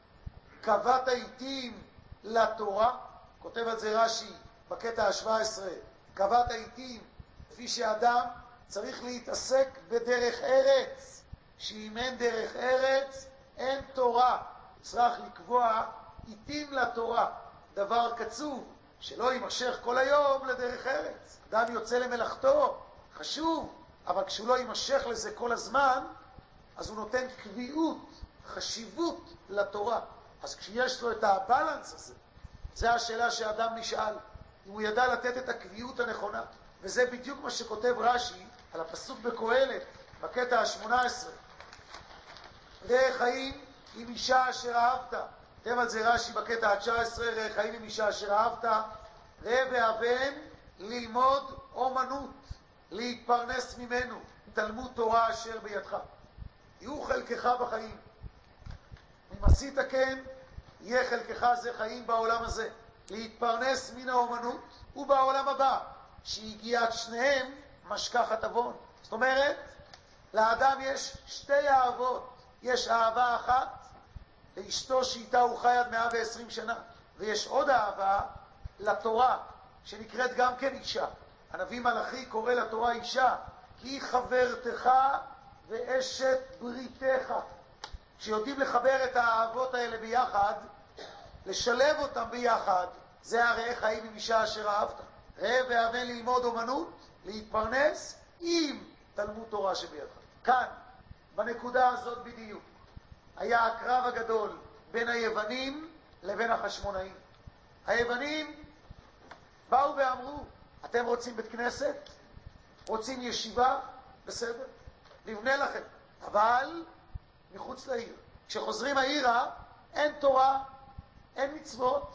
קבעת עיתים לתורה? כותב על זה רש"י בקטע ה-שבע עשרה. קבעת עיתים, כפי שאדם צריך להתעסק בדרך ארץ, שאם אין דרך ארץ, אין תורה. צריך לקבוע עיתים לתורה, דבר קצוב, שלא יימשך כל היום לדרך ארץ. אדם יוצא למלאכתו, חשוב, אבל כשהוא לא יימשך לזה כל הזמן, אז הוא נותן קביעות, חשיבות לתורה. אז כשיש לו את הבלנס הזה, זה השאלה שאדם נשאל, אם הוא ידע לתת את הקביעות הנכונה. וזה בדיוק מה שכותב רש"י על הפסוק בקהלת, בקטע ה-שמונה עשרה. ראה חיים עם אישה אשר אהבת. כותב על זה רש"י בקטע ה-תשע עשרה, ראה חיים עם אישה אשר אהבת, ראה והבן ללמוד אומנות, להתפרנס ממנו, תלמוד תורה אשר בידך. יהיו חלקך בחיים. אם עשית כן, יהיה חלקך זה חיים בעולם הזה. להתפרנס מן האומנות ובעולם הבא, שהגיעת שניהם משכחת עוון. זאת אומרת, לאדם יש שתי אהבות. יש אהבה אחת לאשתו שאיתה הוא חי עד מאה ועשרים שנה, ויש עוד אהבה לתורה, שנקראת גם כן אישה. הנביא מלאכי קורא לתורה אישה, כי חברתך ואשת בריתך. כשיודעים לחבר את האהבות האלה ביחד, לשלב אותם ביחד, זה הרי חיים עם אישה אשר אהבת. ראה והבן ללמוד אומנות, להתפרנס עם תלמוד תורה שבידך. כאן, בנקודה הזאת בדיוק, היה הקרב הגדול בין היוונים לבין החשמונאים. היוונים באו ואמרו, אתם רוצים בית כנסת? רוצים ישיבה? בסדר, נבנה לכם. אבל מחוץ לעיר. כשחוזרים העירה, אין תורה, אין מצוות,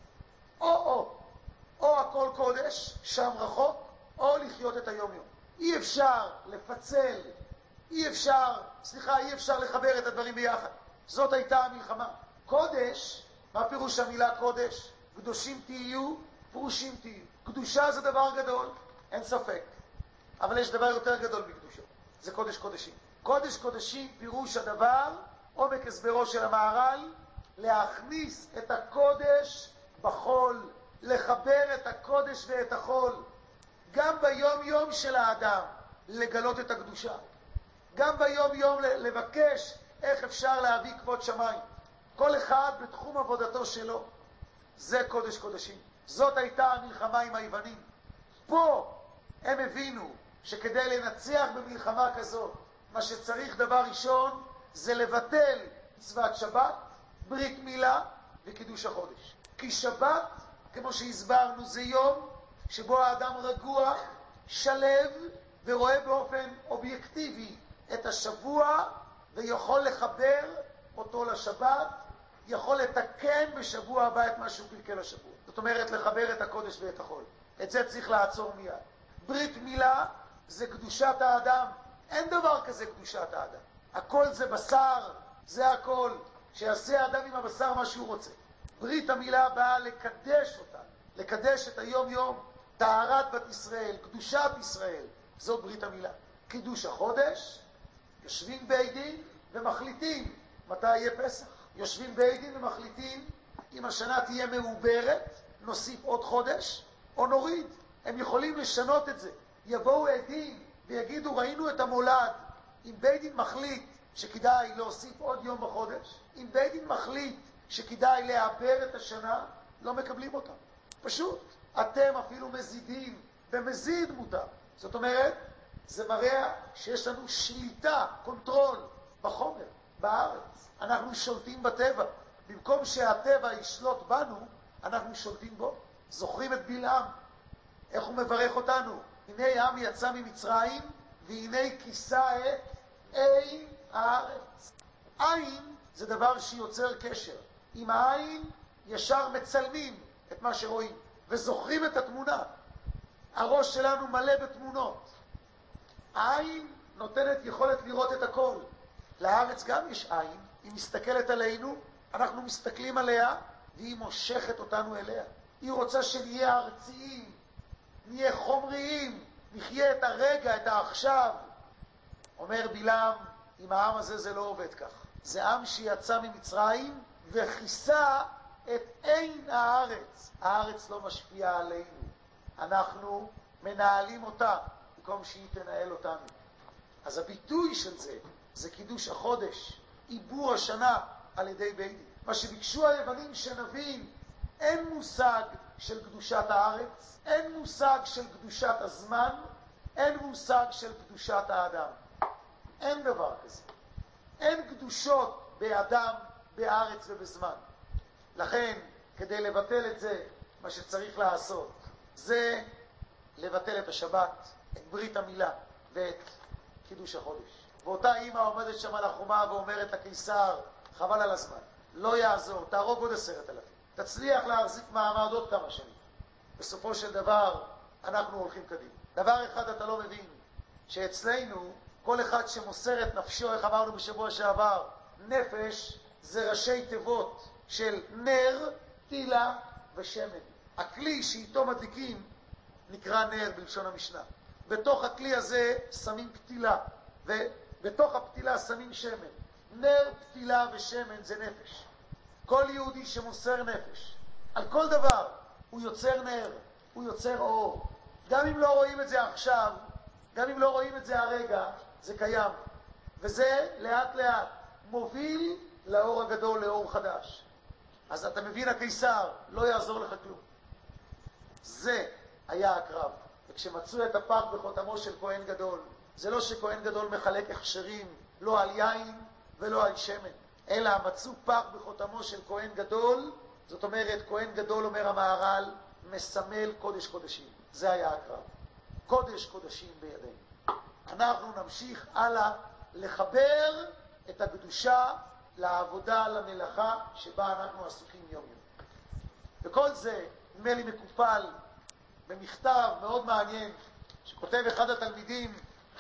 או-או. או הכל קודש, שם רחוק, או לחיות את היום-יום. אי אפשר לפצל, אי אפשר, סליחה, אי אפשר לחבר את הדברים ביחד. זאת הייתה המלחמה. קודש, מה פירוש המילה קודש? קדושים תהיו, פרושים תהיו. קדושה זה דבר גדול, אין ספק. אבל יש דבר יותר גדול בקדושה. זה קודש קודשים. קודש קודשים פירוש הדבר, עומק הסברו של המהר"ל, להכניס את הקודש בחול, לחבר את הקודש ואת החול. גם ביום יום של האדם לגלות את הקדושה. גם ביום יום לבקש איך אפשר להביא כבוד שמיים. כל אחד בתחום עבודתו שלו. זה קודש קודשים. זאת הייתה המלחמה עם היוונים. פה הם הבינו שכדי לנצח במלחמה כזאת, מה שצריך דבר ראשון זה לבטל מצוות שבת, ברית מילה וקידוש החודש. כי שבת, כמו שהסברנו, זה יום שבו האדם רגוע, שלב ורואה באופן אובייקטיבי את השבוע ויכול לחבר אותו לשבת, יכול לתקן בשבוע הבא את מה שהוא קלקל השבוע. זאת אומרת, לחבר את הקודש ואת החול. את זה צריך לעצור מיד. ברית מילה זה קדושת האדם. אין דבר כזה קדושת האדם. הכל זה בשר, זה הכל. שיעשה האדם עם הבשר מה שהוא רוצה. ברית המילה באה לקדש אותה, לקדש את היום יום, טהרת בת ישראל, קדושת ישראל. זאת ברית המילה. קידוש החודש, יושבים בית דין ומחליטים מתי יהיה פסח. יושבים בית דין ומחליטים אם השנה תהיה מעוברת, נוסיף עוד חודש, או נוריד. הם יכולים לשנות את זה. יבואו עדים ויגידו, ראינו את המולד. אם בית דין מחליט שכדאי להוסיף עוד יום בחודש, אם בית דין מחליט שכדאי לעבר את השנה, לא מקבלים אותם. פשוט. אתם אפילו מזידים, במזיד מותר. זאת אומרת, זה מראה שיש לנו שליטה, קונטרול, בחומר, בארץ. אנחנו שולטים בטבע. במקום שהטבע ישלוט בנו, אנחנו שולטים בו. זוכרים את בלעם? איך הוא מברך אותנו? הנה העם יצא ממצרים, והנה כיסה את עין הארץ. עין זה דבר שיוצר קשר. עם העין ישר מצלמים את מה שרואים, וזוכרים את התמונה. הראש שלנו מלא בתמונות. העין נותנת יכולת לראות את הכל. לארץ גם יש עין, היא מסתכלת עלינו, אנחנו מסתכלים עליה, והיא מושכת אותנו אליה. היא רוצה שנהיה ארציים, נהיה חומריים, נחיה את הרגע, את העכשיו. אומר בלעם, עם העם הזה זה לא עובד כך. זה עם שיצא ממצרים וכיסה את עין הארץ. הארץ לא משפיעה עלינו. אנחנו מנהלים אותה במקום שהיא תנהל אותנו. אז הביטוי של זה, זה קידוש החודש, עיבור השנה על ידי בית דין. מה שביקשו היוונים שנבין, אין מושג של קדושת הארץ, אין מושג של קדושת הזמן, אין מושג של קדושת האדם. אין דבר כזה. אין קדושות באדם, בארץ ובזמן. לכן, כדי לבטל את זה, מה שצריך לעשות, זה לבטל את השבת, את ברית המילה ואת קידוש החודש. ואותה אמא עומדת שם על החומה ואומרת לקיסר, חבל על הזמן, לא יעזור, תהרוג עוד עשרת אלפים. תצליח להחזיק מעמד עוד כמה שנים. בסופו של דבר, אנחנו הולכים קדימה. דבר אחד אתה לא מבין, שאצלנו, כל אחד שמוסר את נפשו, איך אמרנו בשבוע שעבר, נפש זה ראשי תיבות של נר, תילה ושמן. הכלי שאיתו מדליקים נקרא נר בלשון המשנה. בתוך הכלי הזה שמים פתילה, ובתוך הפתילה שמים שמן. נר, פתילה ושמן זה נפש. כל יהודי שמוסר נפש, על כל דבר, הוא יוצר נר, הוא יוצר אור. גם אם לא רואים את זה עכשיו, גם אם לא רואים את זה הרגע, זה קיים. וזה לאט לאט מוביל לאור הגדול, לאור חדש. אז אתה מבין, הקיסר, לא יעזור לך כלום. זה היה הקרב. וכשמצאו את הפח בחותמו של כהן גדול, זה לא שכהן גדול מחלק הכשרים, לא על יין ולא על שמן, אלא מצאו פח בחותמו של כהן גדול. זאת אומרת, כהן גדול, אומר המהר"ל, מסמל קודש קודשים. זה היה הקרב. קודש קודשים בידינו. אנחנו נמשיך הלאה לחבר את הקדושה לעבודה, למלאכה שבה אנחנו עסוקים יום יום. וכל זה נדמה לי מקופל במכתב מאוד מעניין שכותב אחד התלמידים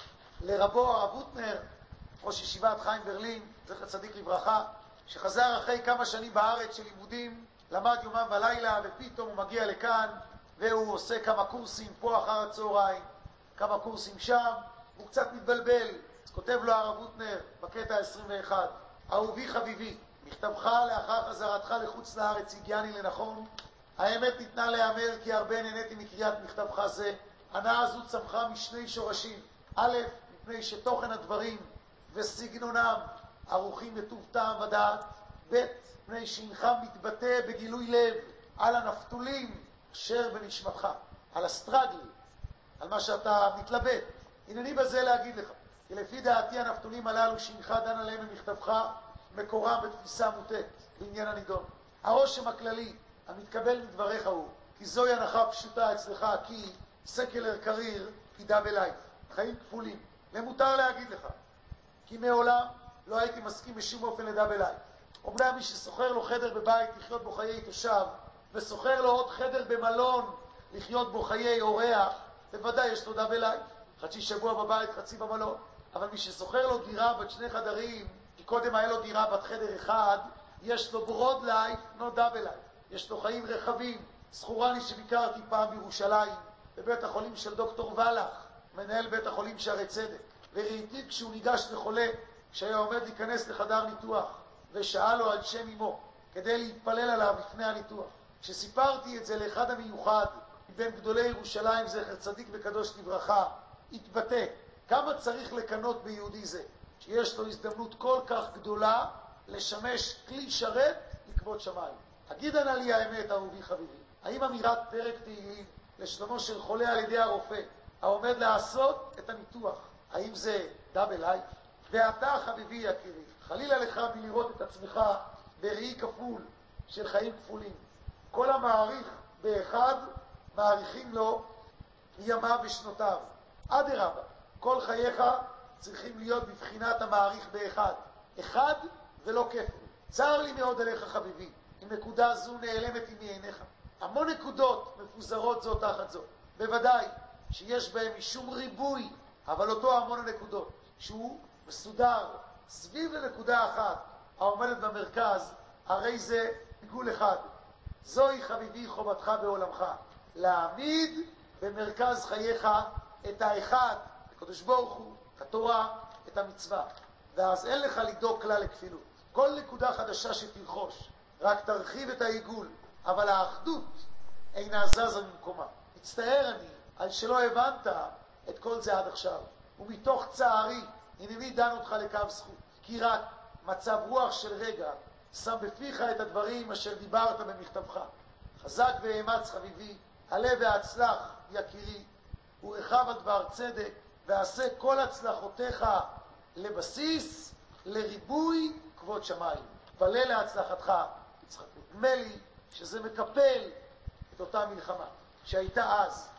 לרבו הרב הוטנר, ראש ישיבת חיים ברלין, זכר צדיק לברכה, שחזר אחרי כמה שנים בארץ של לימודים, למד יומם ולילה, ופתאום הוא מגיע לכאן והוא עושה כמה קורסים פה אחר הצהריים, כמה קורסים שם, הוא קצת מתבלבל. אז כותב לו הרב הוטנר בקטע עשרים ואחת, אהובי חביבי, מכתבך לאחר חזרתך לחוץ לארץ הגיעני לנכון. האמת ניתנה להיאמר כי הרבה נהניתי מקריאת מכתבך זה. הנאה הזו צמחה משני שורשים. א', מפני שתוכן הדברים וסגנונם ערוכים בטוב טעם ודעת. ב', מפני שהנך מתבטא בגילוי לב על הנפתולים אשר בנשמתך, על הסטרגל, על מה שאתה מתלבט. הנני בזה להגיד לך, כי לפי דעתי הנפתולים הללו שהנך דן עליהם במכתבך מקורם בתפיסה מוטעת בעניין הנידון. הרושם הכללי המתקבל מדבריך הוא כי זוהי הנחה פשוטה אצלך, כי סקלר קריר ידע בלייב, חיים כפולים. ומותר להגיד לך כי מעולם לא הייתי מסכים בשום אופן לדע בלייב. אומנם מי שסוחר לו חדר בבית לחיות בו חיי תושב, וסוחר לו עוד חדר במלון לחיות בו חיי אורח, בוודאי יש לו דע בלייב. חצי שבוע בבית, חצי במלון. אבל מי שסוחר לו דירה בת שני חדרים, כי קודם היה לו דירה בת חדר אחד, יש לו ברוד לייף, לא דאבל לייף. יש לו חיים רחבים. זכורני שביקרתי פעם בירושלים, בבית החולים של דוקטור ולח, מנהל בית החולים שערי צדק, וראיתי כשהוא ניגש לחולה, שהיה עומד להיכנס לחדר ניתוח, ושאל לו על שם אמו, כדי להתפלל עליו לפני הניתוח. כשסיפרתי את זה לאחד המיוחד, מבין גדולי ירושלים, זכר צדיק וקדוש לברכה, התבטא כמה צריך לקנות ביהודי זה, שיש לו הזדמנות כל כך גדולה לשמש כלי שרת לכבוד שמיים. הגידה נא לי האמת, אהובי חביבי, האם אמירת פרק תהילים לשלומו של חולה על ידי הרופא העומד לעשות את הניתוח, האם זה דאבל לייף? ואתה חביבי יקירי, חלילה לך מלראות את עצמך בראי כפול של חיים כפולים. כל המעריך באחד מעריכים לו ימיו ושנותיו. אדרבה, כל חייך צריכים להיות בבחינת המעריך באחד. אחד ולא כפל. צר לי מאוד עליך חביבי, אם נקודה זו נעלמת מעיניך. המון נקודות מפוזרות זו תחת זו. בוודאי שיש בהם משום ריבוי, אבל אותו המון הנקודות, שהוא מסודר סביב לנקודה אחת העומדת במרכז, הרי זה עיגול אחד. זוהי חביבי חובתך בעולמך, להעמיד במרכז חייך את האחד, הקדוש ברוך הוא, את התורה, את המצווה. ואז אין לך לדאוג כלל לכפילות. כל נקודה חדשה שתלחוש, רק תרחיב את העיגול, אבל האחדות אינה זזה ממקומה. מצטער אני על שלא הבנת את כל זה עד עכשיו, ומתוך צערי הנני דן אותך לקו זכות, כי רק מצב רוח של רגע שם בפיך את הדברים אשר דיברת במכתבך. חזק ואמץ חביבי, עלה והצלח יקירי, ורחב על דבר צדק, ועשה כל הצלחותיך לבסיס, לריבוי כבוד שמיים. תפלל להצלחתך, יצחק. נדמה לי שזה מקפל את אותה מלחמה שהייתה אז,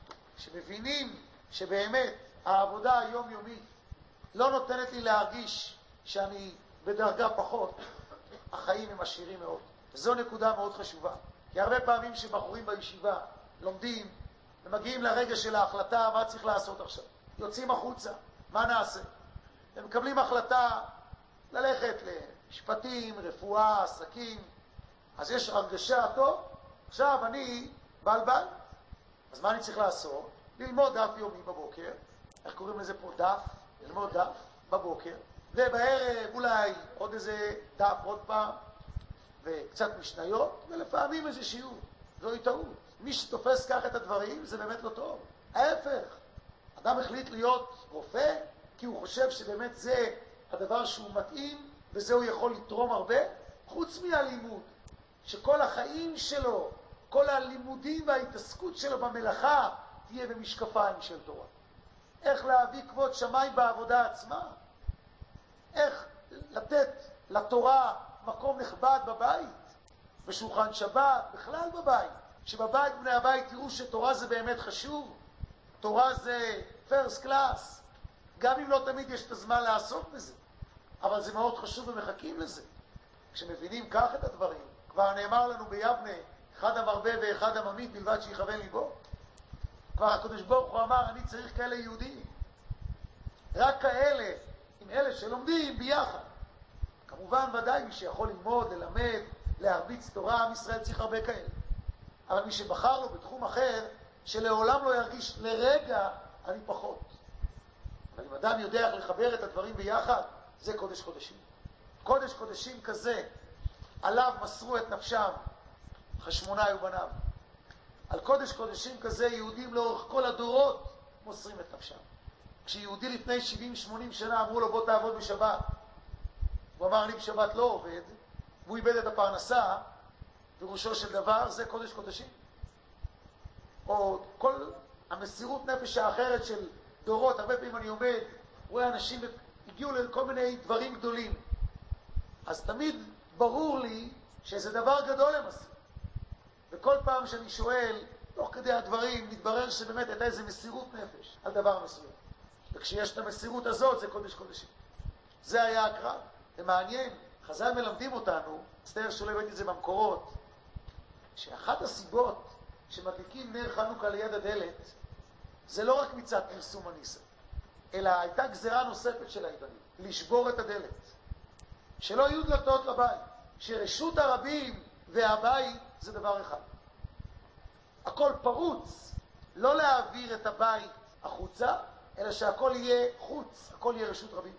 שמבינים שבאמת העבודה היומיומית לא נותנת לי להרגיש שאני בדרגה פחות, החיים הם עשירים מאוד. וזו נקודה מאוד חשובה. כי הרבה פעמים שבחורים בישיבה לומדים ומגיעים לרגע של ההחלטה מה צריך לעשות עכשיו. יוצאים החוצה, מה נעשה? הם מקבלים החלטה ללכת למשפטים, רפואה, עסקים. אז יש הרגשה טוב, עכשיו אני בעל בעל. אז מה אני צריך לעשות? ללמוד דף יומי בבוקר. איך קוראים לזה פה? דף. ללמוד דף בבוקר. ובערב אולי עוד איזה דף עוד פעם, וקצת משניות, ולפעמים איזה שיעור. זוהי טעות. מי שתופס כך את הדברים זה באמת לא טוב. ההפך. אדם החליט להיות רופא, כי הוא חושב שבאמת זה הדבר שהוא מתאים, וזה הוא יכול לתרום הרבה, חוץ מהלימוד, שכל החיים שלו, כל הלימודים וההתעסקות שלו במלאכה, תהיה במשקפיים של תורה. איך להביא כבוד שמיים בעבודה עצמה, איך לתת לתורה מקום נכבד בבית, בשולחן שבת, בכלל בבית, שבבית בני הבית תראו שתורה זה באמת חשוב, תורה זה פרסט קלאס, גם אם לא תמיד יש את הזמן לעסוק בזה, אבל זה מאוד חשוב ומחכים לזה. כשמבינים כך את הדברים, כבר נאמר לנו ביבנה, אחד המרבה ואחד הממית בלבד שיכוון ליבו. כבר הקדוש ברוך הוא אמר, אני צריך כאלה יהודים, רק כאלה, עם אלה שלומדים ביחד. כמובן ודאי מי שיכול ללמוד, ללמד, להרביץ תורה, עם ישראל צריך הרבה כאלה. אבל מי שבחר לו בתחום אחר, שלעולם לא ירגיש לרגע אני פחות. אבל אם אדם יודע איך לחבר את הדברים ביחד, זה קודש קודשים. קודש קודשים כזה, עליו מסרו את נפשם חשמונאי ובניו. על קודש קודשים כזה יהודים לאורך כל הדורות מוסרים את נפשם. כשיהודי לפני שבעים שמונים שנה אמרו לו בוא תעבוד בשבת, הוא אמר לי בשבת לא עובד, והוא איבד את הפרנסה, פירושו של דבר זה קודש קודשים. או כל המסירות נפש האחרת של דורות, הרבה פעמים אני עומד, רואה אנשים הגיעו לכל מיני דברים גדולים, אז תמיד ברור לי שזה דבר גדול הם עשו. וכל פעם שאני שואל, תוך כדי הדברים, מתברר שבאמת הייתה איזו מסירות נפש על דבר מסוים. וכשיש את המסירות הזאת, זה קודש קודשים. זה היה הקרב. זה מעניין. חז"ל מלמדים אותנו, מצטער שלא הבאתי את זה במקורות, שאחת הסיבות שמדליקים נר חנוכה ליד הדלת, זה לא רק מצד פרסום הניסה, אלא הייתה גזרה נוספת של היוונים, לשבור את הדלת. שלא יהיו דלתות לבית. שרשות הרבים והבית זה דבר אחד. הכל פרוץ, לא להעביר את הבית החוצה, אלא שהכל יהיה חוץ, הכל יהיה רשות רבים.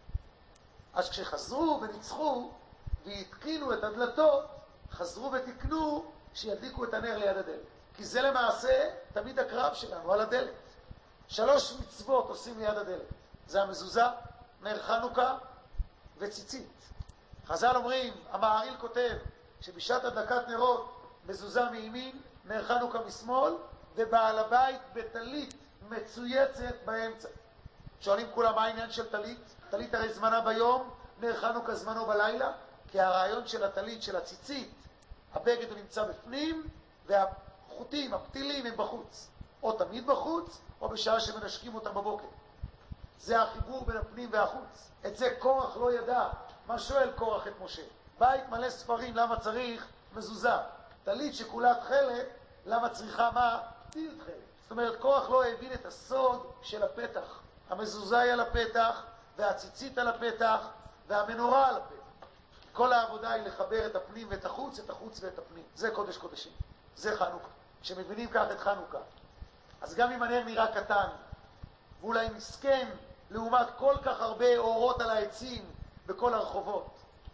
אז כשחזרו וניצחו והתקינו את הדלתות, חזרו ותקנו שידליקו את הנר ליד הדלת. כי זה למעשה תמיד הקרב שלנו על הדלת. שלוש מצוות עושים ליד הדלת. זה המזוזה, נר חנוכה וציצית. חז"ל אומרים, המהר"ל כותב, שבשעת הדלקת נרות, מזוזה מימין, נר חנוכה משמאל, ובעל הבית בטלית מצויצת באמצע. שואלים כולם מה העניין של טלית? טלית הרי זמנה ביום, נר חנוכה זמנו בלילה, כי הרעיון של הטלית, של הציצית, הבגד הוא נמצא בפנים, והחוטים, הפתילים הם בחוץ. או תמיד בחוץ, או בשעה שמנשקים אותם בבוקר. זה החיבור בין הפנים והחוץ. את זה קורח לא ידע. מה שואל קורח את משה? בית מלא ספרים, למה צריך מזוזה? טלית שכולה תכלת, למה צריכה מה? תהיו תכלת. זאת אומרת, קורח לא הבין את הסוד של הפתח. המזוזה היא על הפתח, והציצית על הפתח, והמנורה על הפתח. כל העבודה היא לחבר את הפנים ואת החוץ, את החוץ ואת הפנים. זה קודש קודשים. זה חנוכה. כשמבינים כך את חנוכה, אז גם אם הנר נראה קטן, ואולי מסכן, לעומת כל כך הרבה אורות על העצים בכל הרחובות,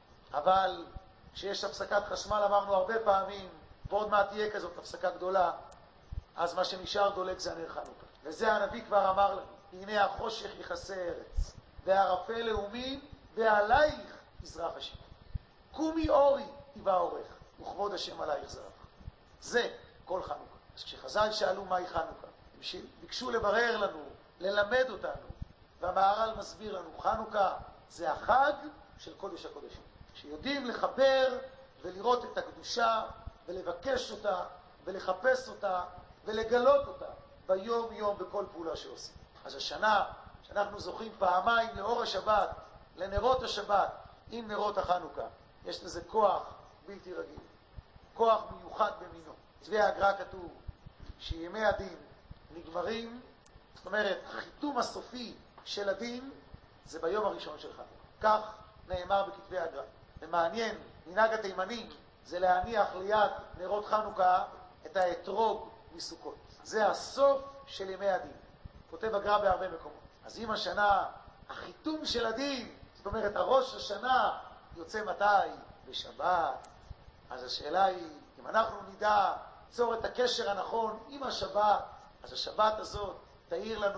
אבל כשיש הפסקת חשמל, אמרנו הרבה פעמים, ועוד מעט תהיה כזאת הפסקה גדולה, אז מה שנשאר דולק זה הנר חנוכה. וזה הנביא כבר אמר לנו, הנה החושך יכסה ארץ, והערפל לאומים, ועלייך יזרח השם. קומי אורי היווה אורך, וכבוד השם עלייך זרח. זה כל חנוכה. אז כשחז"ל שאלו מהי חנוכה, הם ביקשו לברר לנו, ללמד אותנו, והמהר"ל מסביר לנו, חנוכה זה החג של קודש הקודשים. שיודעים לחבר ולראות את הקדושה, ולבקש אותה, ולחפש אותה, ולגלות אותה ביום יום בכל פעולה שעושים. אז השנה שאנחנו זוכים פעמיים לאור השבת, לנרות השבת, עם נרות החנוכה, יש לזה כוח בלתי רגיל, כוח מיוחד במינו. צבי הגר"א כתוב שימי הדין נגמרים, זאת אומרת, החיתום הסופי של הדין זה ביום הראשון של חנוכה. כך נאמר בכתבי הגר"א. ומעניין, מנהג התימנים זה להניח ליד נרות חנוכה את האתרוג מסוכות. זה הסוף של ימי הדין. כותב הגר"א בהרבה מקומות. אז אם השנה, החיתום של הדין, זאת אומרת, הראש השנה יוצא מתי? בשבת. אז השאלה היא, אם אנחנו נדע ליצור את הקשר הנכון עם השבת, אז השבת הזאת תאיר לנו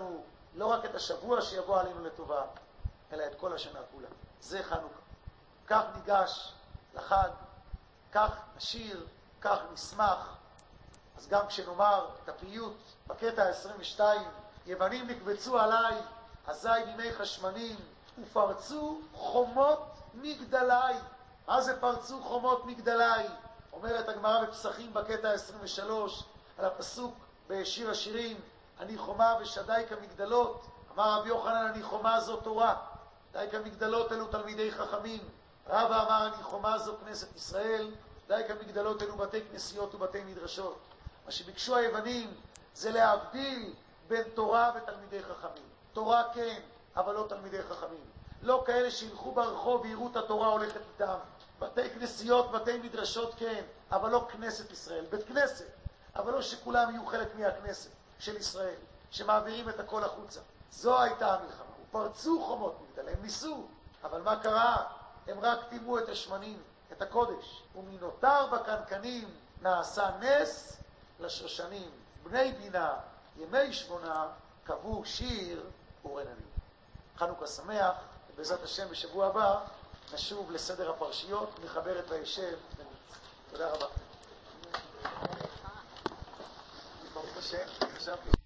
לא רק את השבוע שיבוא עלינו לטובה, אלא את כל השנה כולה. זה חנוכה. כך ניגש לחג, כך נשיר, כך נשמח. אז גם כשנאמר את הפיוט בקטע עשרים ושתיים, יוונים נקבצו עליי, אזי בימי חשמנים, ופרצו חומות מגדלי. מה זה פרצו חומות מגדלי? אומרת הגמרא בפסחים בקטע עשרים ושלוש, על הפסוק בשיר השירים, אני חומה ושדי כמגדלות. אמר רבי יוחנן, אני חומה זו תורה, די כמגדלות אלו תלמידי חכמים. רבא אמר, אני חומה זו כנסת ישראל, די כמגדלות אלו בתי כנסיות ובתי מדרשות. מה שביקשו היוונים זה להבדיל בין תורה ותלמידי חכמים. תורה כן, אבל לא תלמידי חכמים. לא כאלה שילכו ברחוב ויראו את התורה הולכת איתם. בתי כנסיות, בתי מדרשות כן, אבל לא כנסת ישראל. בית כנסת, אבל לא שכולם יהיו חלק מהכנסת של ישראל, שמעבירים את הכל החוצה. זו הייתה המלחמה. ופרצו חומות מגדל, הם ניסו. אבל מה קרה? הם רק טימאו את השמנים, את הקודש. ומנותר בקנקנים נעשה נס לשושנים. בני בינה, ימי שמונה, קבעו שיר ורננים. חנוכה שמח, ובעזרת השם בשבוע הבא נשוב לסדר הפרשיות, נחבר את וישב. תודה רבה. ברוך השם, חשבתי